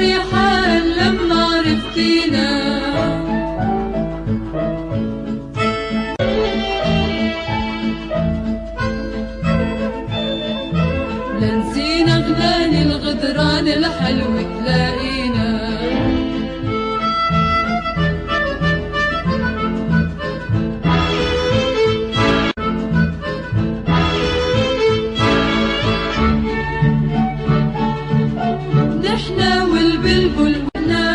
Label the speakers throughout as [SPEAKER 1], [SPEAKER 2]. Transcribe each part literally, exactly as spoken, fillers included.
[SPEAKER 1] الريحان لما عرفتينا. لنسينا غناني الغدران الحلو تلاقينا. نحنا والبلبل وحنا،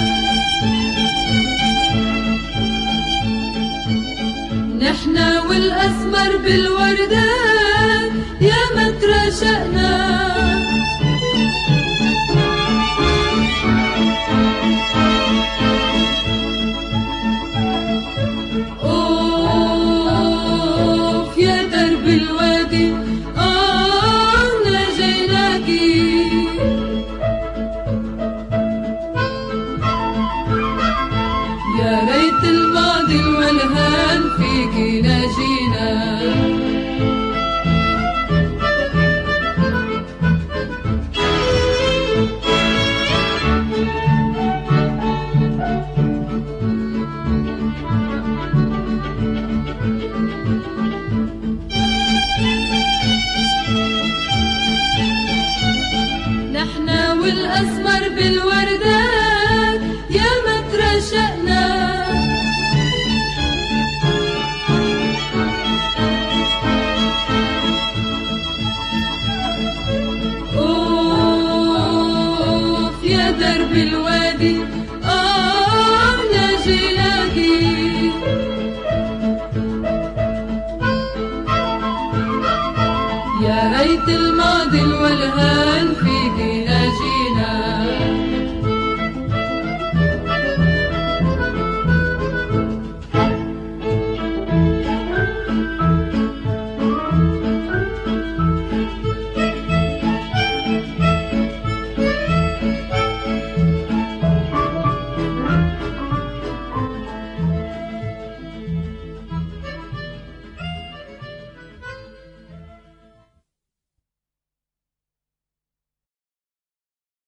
[SPEAKER 1] نحنا والأسمر بالوردان يا ما تراشقنا. أوف يا درب الوادي آه ناجيناكي. يا ريت الماضي والهان فيكي ناجينا. نحنا والأسمر بالوردان يا ما تراشقنا. أوف يا درب الوادي آه ناجيناكي. يا ريت الماضي والهان فيكي ناجينا.